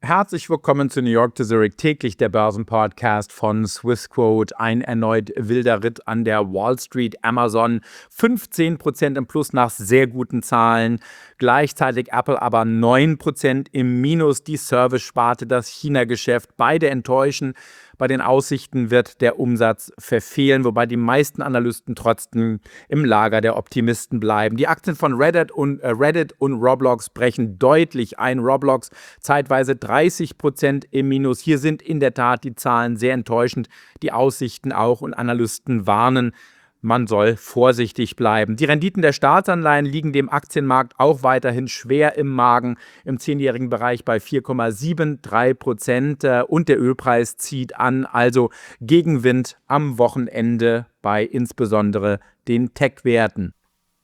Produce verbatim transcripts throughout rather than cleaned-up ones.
Herzlich willkommen zu New York to Zurich, täglich der Börsenpodcast von Swissquote. Ein erneut wilder Ritt an der Wall Street. Amazon fünfzehn Prozent im Plus nach sehr guten Zahlen. Gleichzeitig Apple aber neun Prozent im Minus. Die Service-Sparte, das China-Geschäft, beide enttäuschen. Bei den Aussichten wird der Umsatz verfehlen, wobei die meisten Analysten trotzdem im Lager der Optimisten bleiben. Die Aktien von Reddit und, äh, Reddit und Roblox brechen deutlich ein. Roblox zeitweise dreißig Prozent im Minus. Hier sind in der Tat die Zahlen sehr enttäuschend, die Aussichten auch, und Analysten warnen, man soll vorsichtig bleiben. Die Renditen der Staatsanleihen liegen dem Aktienmarkt auch weiterhin schwer im Magen, im zehnjährigen Bereich bei vier Komma dreiundsiebzig Prozent und der Ölpreis zieht an, also Gegenwind am Wochenende bei insbesondere den Tech-Werten.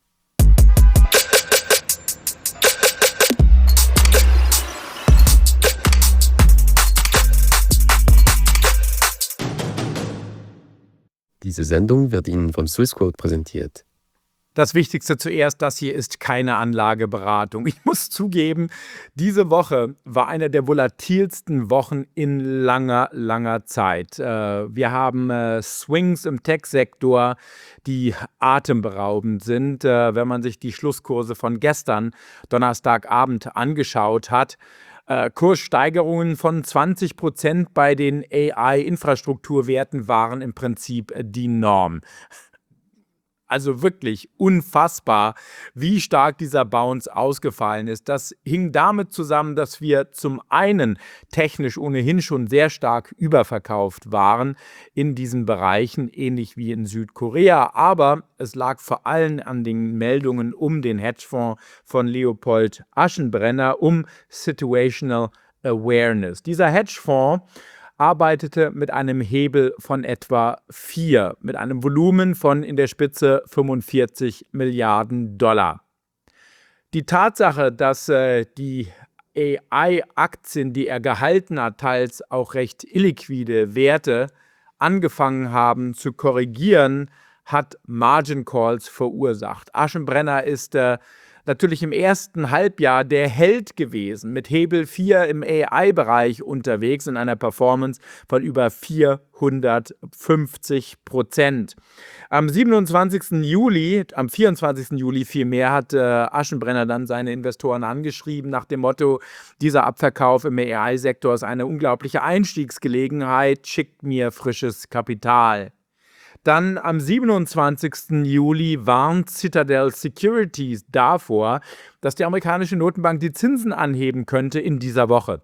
Diese Sendung wird Ihnen von Swissquote präsentiert. Das Wichtigste zuerst, das hier ist keine Anlageberatung. Ich muss zugeben, diese Woche war eine der volatilsten Wochen in langer, langer Zeit. Wir haben Swings im Tech-Sektor, die atemberaubend sind. Wenn man sich die Schlusskurse von gestern, Donnerstagabend, angeschaut hat, Kurssteigerungen von zwanzig Prozent bei den A I-Infrastrukturwerten waren im Prinzip die Norm. Also wirklich unfassbar, wie stark dieser Bounce ausgefallen ist. Das hing damit zusammen, dass wir zum einen technisch ohnehin schon sehr stark überverkauft waren in diesen Bereichen, ähnlich wie in Südkorea. Aber es lag vor allem an den Meldungen um den Hedgefonds von Leopold Aschenbrenner, um Situational Awareness. Dieser Hedgefonds arbeitete mit einem Hebel von etwa vier, mit einem Volumen von in der Spitze fünfundvierzig Milliarden Dollar. Die Tatsache, dass äh, die A I-Aktien, die er gehalten hat, teils auch recht illiquide Werte, angefangen haben zu korrigieren, hat Margin Calls verursacht. Aschenbrenner ist äh, natürlich im ersten Halbjahr der Held gewesen, mit Hebel vier im A I-Bereich unterwegs in einer Performance von über vierhundertfünfzig Prozent. Am siebenundzwanzigsten Juli, am vierundzwanzigsten Juli vielmehr, hat äh, Aschenbrenner dann seine Investoren angeschrieben nach dem Motto, dieser Abverkauf im A I-Sektor ist eine unglaubliche Einstiegsgelegenheit, schickt mir frisches Kapital. Dann am siebenundzwanzigsten Juli warnt Citadel Securities davor, dass die amerikanische Notenbank die Zinsen anheben könnte in dieser Woche.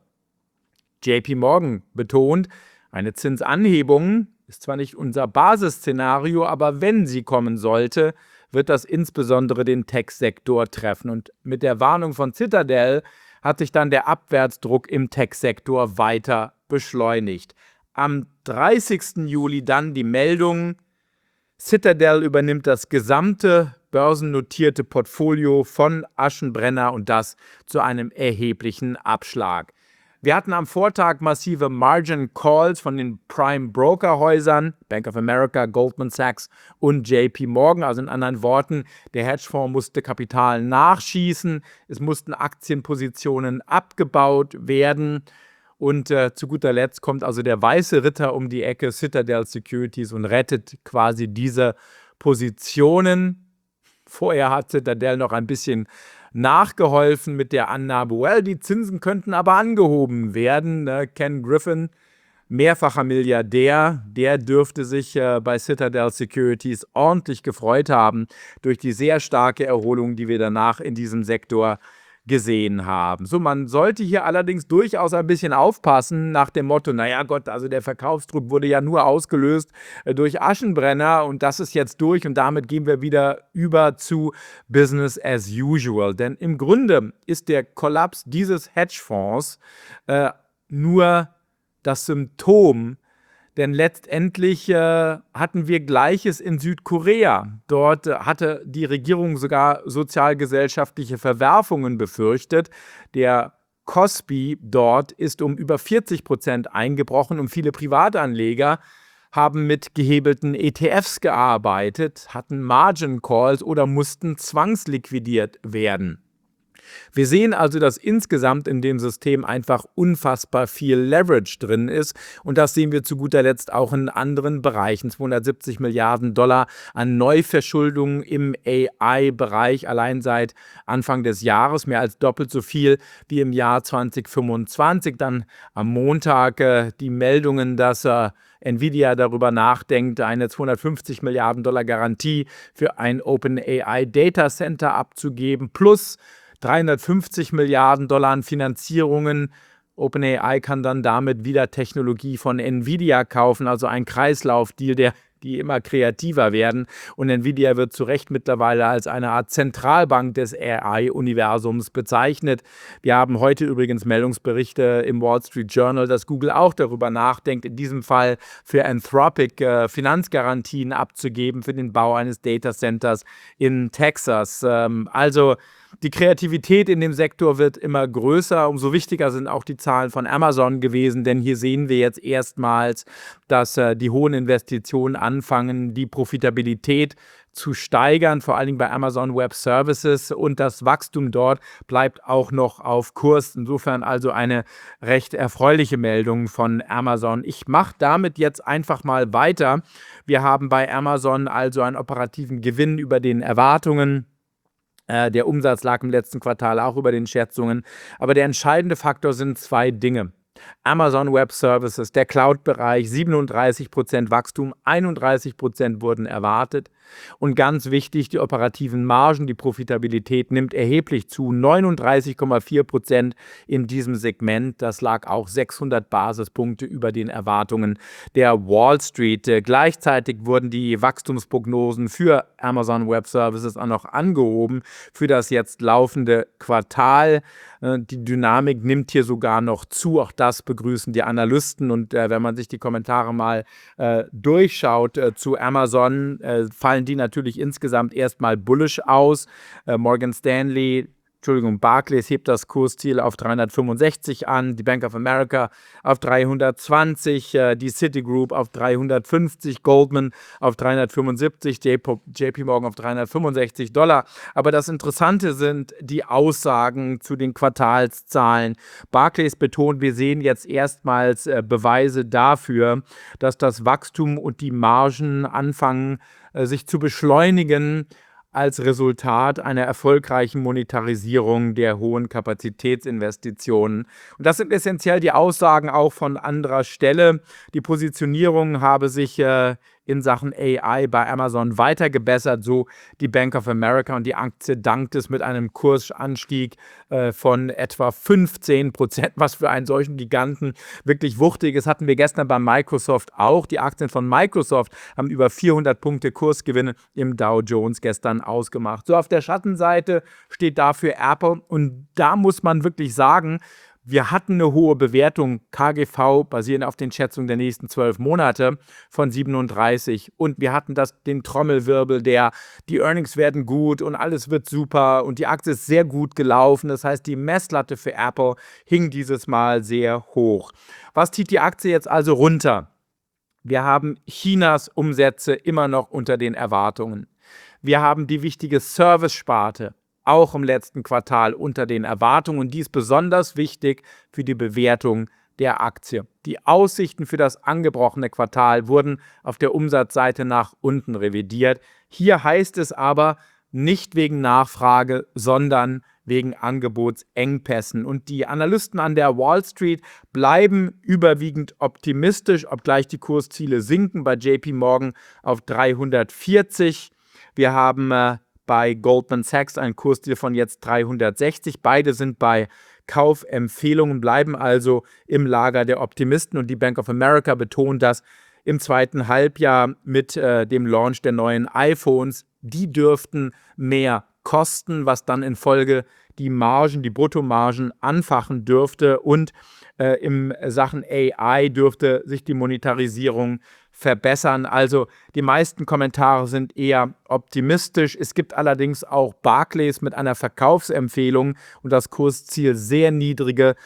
J P Morgan betont, eine Zinsanhebung ist zwar nicht unser Basisszenario, aber wenn sie kommen sollte, wird das insbesondere den Tech-Sektor treffen. Und mit der Warnung von Citadel hat sich dann der Abwärtsdruck im Tech-Sektor weiter beschleunigt. Am dreißigsten Juli dann die Meldung, Citadel übernimmt das gesamte börsennotierte Portfolio von Aschenbrenner und das zu einem erheblichen Abschlag. Wir hatten am Vortag massive Margin Calls von den Prime Broker Häusern, Bank of America, Goldman Sachs und J P Morgan. Also in anderen Worten, der Hedgefonds musste Kapital nachschießen, es mussten Aktienpositionen abgebaut werden. Und äh, zu guter Letzt kommt also der weiße Ritter um die Ecke, Citadel Securities, und rettet quasi diese Positionen. Vorher hat Citadel noch ein bisschen nachgeholfen mit der Annahme, well, die Zinsen könnten aber angehoben werden. Ne? Ken Griffin, mehrfacher Milliardär, der dürfte sich äh, bei Citadel Securities ordentlich gefreut haben durch die sehr starke Erholung, die wir danach in diesem Sektor gesehen haben. So, man sollte hier allerdings durchaus ein bisschen aufpassen nach dem Motto, naja Gott, also der Verkaufsdruck wurde ja nur ausgelöst äh, durch Aschenbrenner und das ist jetzt durch und damit gehen wir wieder über zu Business as usual. Denn im Grunde ist der Kollaps dieses Hedgefonds äh, nur das Symptom, denn letztendlich äh, hatten wir Gleiches in Südkorea. Dort äh, hatte die Regierung sogar sozialgesellschaftliche Verwerfungen befürchtet. Der Kospi dort ist um über vierzig Prozent eingebrochen und viele Privatanleger haben mit gehebelten E T Fs gearbeitet, hatten Margin Calls oder mussten zwangsliquidiert werden. Wir sehen also, dass insgesamt in dem System einfach unfassbar viel Leverage drin ist und das sehen wir zu guter Letzt auch in anderen Bereichen. zweihundertsiebzig Milliarden Dollar an Neuverschuldung im A I-Bereich allein seit Anfang des Jahres, mehr als doppelt so viel wie im Jahr zweitausendfünfundzwanzig. Dann am Montag äh, die Meldungen, dass äh, Nvidia darüber nachdenkt, eine zweihundertfünfzig Milliarden Dollar Garantie für ein OpenAI Data Center abzugeben, plus dreihundertfünfzig Milliarden Dollar an Finanzierungen. OpenAI kann dann damit wieder Technologie von Nvidia kaufen, also ein Kreislaufdeal, der die immer kreativer werden. Und Nvidia wird zu Recht mittlerweile als eine Art Zentralbank des A I-Universums bezeichnet. Wir haben heute übrigens Meldungsberichte im Wall Street Journal, dass Google auch darüber nachdenkt, in diesem Fall für Anthropic äh, Finanzgarantien abzugeben für den Bau eines Datacenters in Texas. Ähm, also die Kreativität in dem Sektor wird immer größer. Umso wichtiger sind auch die Zahlen von Amazon gewesen, denn hier sehen wir jetzt erstmals, dass äh, die hohen Investitionen anfangen, die Profitabilität zu steigern, vor allen Dingen bei Amazon Web Services, und das Wachstum dort bleibt auch noch auf Kurs. Insofern also eine recht erfreuliche Meldung von Amazon. Ich mache damit jetzt einfach mal weiter. Wir haben bei Amazon also einen operativen Gewinn über den Erwartungen. Der Umsatz lag im letzten Quartal auch über den Schätzungen. Aber der entscheidende Faktor sind zwei Dinge. Amazon Web Services, der Cloud-Bereich, siebenunddreißig Prozent Wachstum, einunddreißig Prozent wurden erwartet. Und ganz wichtig, die operativen Margen, die Profitabilität nimmt erheblich zu, neununddreißig Komma vier Prozent in diesem Segment. Das lag auch sechshundert Basispunkte über den Erwartungen der Wall Street. Gleichzeitig wurden die Wachstumsprognosen für Amazon Web Services auch noch angehoben für das jetzt laufende Quartal. Die Dynamik nimmt hier sogar noch zu. Auch das begrüßen die Analysten. Und äh, wenn man sich die Kommentare mal äh, durchschaut äh, zu Amazon, äh, fallen die natürlich insgesamt erstmal bullish aus. Äh, Morgan Stanley, Entschuldigung, Barclays hebt das Kursziel auf dreihundertfünfundsechzig an, die Bank of America auf dreihundertzwanzig, äh, die Citigroup auf dreihundertfünfzig, Goldman auf dreihundertfünfundsiebzig, J P Morgan auf dreihundertfünfundsechzig Dollar. Aber das Interessante sind die Aussagen zu den Quartalszahlen. Barclays betont, wir sehen jetzt erstmals äh, Beweise dafür, dass das Wachstum und die Margen anfangen, äh, sich zu beschleunigen, als Resultat einer erfolgreichen Monetarisierung der hohen Kapazitätsinvestitionen. Und das sind essentiell die Aussagen auch von anderer Stelle. Die Positionierung habe sich äh, in Sachen A I bei Amazon weiter gebessert, so die Bank of America, und die Aktie dankt es mit einem Kursanstieg äh, von etwa fünfzehn Prozent, was für einen solchen Giganten wirklich wuchtig ist. Hatten wir gestern bei Microsoft auch. Die Aktien von Microsoft haben über vierhundert Punkte Kursgewinne im Dow Jones gestern ausgemacht. So, auf der Schattenseite steht dafür Apple, und da muss man wirklich sagen, wir hatten eine hohe Bewertung, K G V, basierend auf den Schätzungen der nächsten zwölf Monate, von siebenunddreißig. Und wir hatten das, den Trommelwirbel, der, die Earnings werden gut und alles wird super und die Aktie ist sehr gut gelaufen. Das heißt, die Messlatte für Apple hing dieses Mal sehr hoch. Was zieht die Aktie jetzt also runter? Wir haben Chinas Umsätze immer noch unter den Erwartungen. Wir haben die wichtige Service-Sparte auch im letzten Quartal unter den Erwartungen, und dies besonders wichtig für die Bewertung der Aktie. Die Aussichten für das angebrochene Quartal wurden auf der Umsatzseite nach unten revidiert. Hier heißt es aber nicht wegen Nachfrage, sondern wegen Angebotsengpässen. Und die Analysten an der Wall Street bleiben überwiegend optimistisch, obgleich die Kursziele sinken, bei J P Morgan auf dreihundertvierzig. Wir haben äh, bei Goldman Sachs ein Kursziel von jetzt dreihundertsechzig. Beide sind bei Kaufempfehlungen, bleiben also im Lager der Optimisten, und die Bank of America betont das im zweiten Halbjahr mit äh, dem Launch der neuen iPhones. Die dürften mehr kosten, was dann in Folge die Margen, die Bruttomargen anfachen dürfte, und äh, in Sachen A I dürfte sich die Monetarisierung verbessern. Also die meisten Kommentare sind eher optimistisch. Es gibt allerdings auch Barclays mit einer Verkaufsempfehlung und das Kursziel sehr niedrige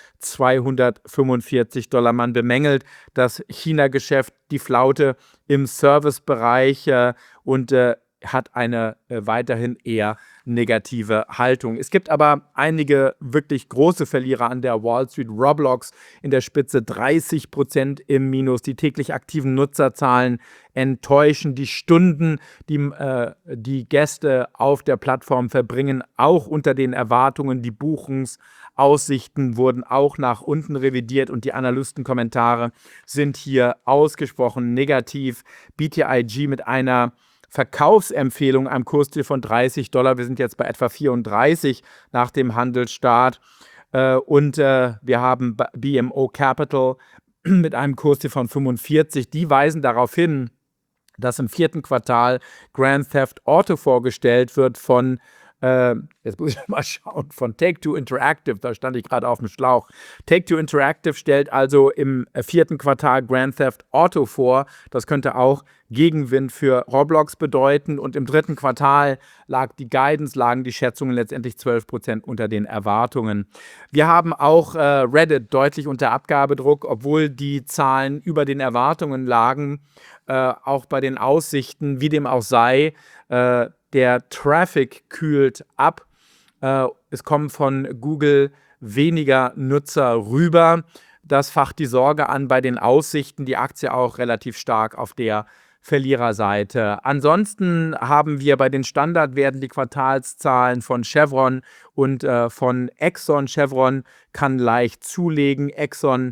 zweihundertfünfundvierzig Dollar. Man bemängelt das China-Geschäft, die Flaute im Servicebereich äh, und äh, hat eine äh, weiterhin eher negative Haltung. Es gibt aber einige wirklich große Verlierer an der Wall Street. Roblox in der Spitze dreißig Prozent im Minus. Die täglich aktiven Nutzerzahlen enttäuschen. Die Stunden, die äh, die Gäste auf der Plattform verbringen, auch unter den Erwartungen. Die Buchungsaussichten wurden auch nach unten revidiert und die Analystenkommentare sind hier ausgesprochen negativ. B T I G mit einer Verkaufsempfehlung am Kursziel von dreißig Dollar. Wir sind jetzt bei etwa vierunddreißig nach dem Handelsstart. Äh, und äh, wir haben B M O Capital mit einem Kursziel von fünfundvierzig. Die weisen darauf hin, dass im vierten Quartal Grand Theft Auto vorgestellt wird von Äh, jetzt muss ich mal schauen, von Take-Two Interactive, da stand ich gerade auf dem Schlauch. Take-Two Interactive stellt also im vierten Quartal Grand Theft Auto vor. Das könnte auch Gegenwind für Roblox bedeuten. Und im dritten Quartal lag die Guidance, lagen die Schätzungen letztendlich zwölf Prozent unter den Erwartungen. Wir haben auch äh, Reddit deutlich unter Abgabedruck, obwohl die Zahlen über den Erwartungen lagen, äh, auch bei den Aussichten, wie dem auch sei. Äh, Der Traffic kühlt ab. Äh, es kommen von Google weniger Nutzer rüber. Das facht die Sorge an bei den Aussichten. Die Aktie auch relativ stark auf der Verliererseite. Ansonsten haben wir bei den Standardwerten die Quartalszahlen von Chevron und äh, von Exxon. Chevron kann leicht zulegen. Exxon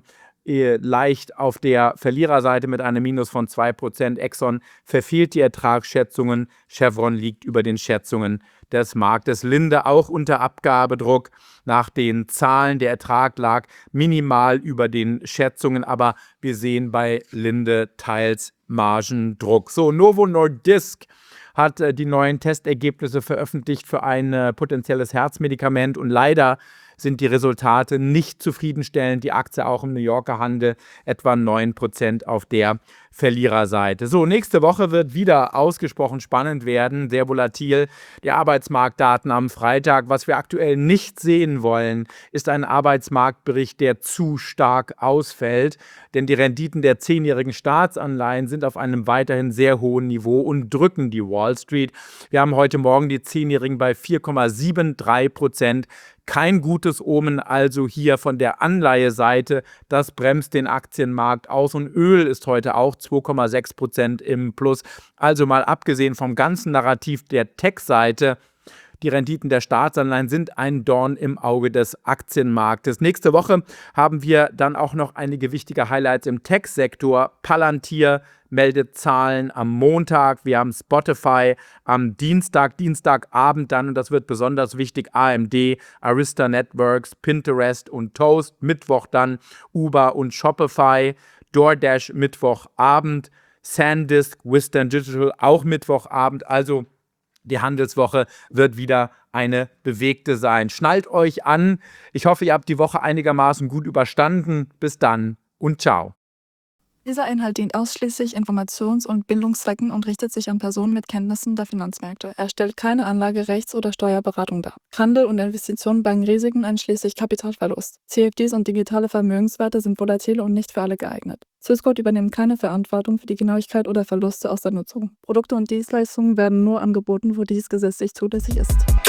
leicht auf der Verliererseite mit einem Minus von zwei Prozent. Exxon verfehlt die Ertragsschätzungen. Chevron liegt über den Schätzungen des Marktes. Linde auch unter Abgabedruck nach den Zahlen. Der Ertrag lag minimal über den Schätzungen, aber wir sehen bei Linde teils Margendruck. So, Novo Nordisk hat äh, die neuen Testergebnisse veröffentlicht für ein äh, potenzielles Herzmedikament und leider sind die Resultate nicht zufriedenstellend. Die Aktie auch im New Yorker Handel etwa neun Prozent auf der Verliererseite. So, nächste Woche wird wieder ausgesprochen spannend werden, sehr volatil. Die Arbeitsmarktdaten am Freitag. Was wir aktuell nicht sehen wollen, ist ein Arbeitsmarktbericht, der zu stark ausfällt, denn die Renditen der zehnjährigen Staatsanleihen sind auf einem weiterhin sehr hohen Niveau und drücken die Wall Street. Wir haben heute Morgen die zehnjährigen bei vier Komma drei Prozent. Kein gutes Omen also hier von der Anleiheseite. Das bremst den Aktienmarkt aus und Öl ist heute auch zwei Komma sechs Prozent im Plus. Also mal abgesehen vom ganzen Narrativ der Tech-Seite, die Renditen der Staatsanleihen sind ein Dorn im Auge des Aktienmarktes. Nächste Woche haben wir dann auch noch einige wichtige Highlights im Tech-Sektor. Palantir meldet Zahlen am Montag. Wir haben Spotify am Dienstag, Dienstagabend dann, und das wird besonders wichtig, A M D, Arista Networks, Pinterest und Toast. Mittwoch dann Uber und Shopify, DoorDash Mittwochabend, SanDisk, Western Digital auch Mittwochabend. Also die Handelswoche wird wieder eine bewegte sein. Schnallt euch an. Ich hoffe, ihr habt die Woche einigermaßen gut überstanden. Bis dann und ciao. Dieser Inhalt dient ausschließlich Informations- und Bildungszwecken und richtet sich an Personen mit Kenntnissen der Finanzmärkte. Er stellt keine Anlage-, Rechts- oder Steuerberatung dar. Handel und Investitionen bergen Risiken einschließlich Kapitalverlust. C F Ds und digitale Vermögenswerte sind volatile und nicht für alle geeignet. Swissquote übernimmt keine Verantwortung für die Genauigkeit oder Verluste aus der Nutzung. Produkte und Dienstleistungen werden nur angeboten, wo dies gesetzlich zulässig ist.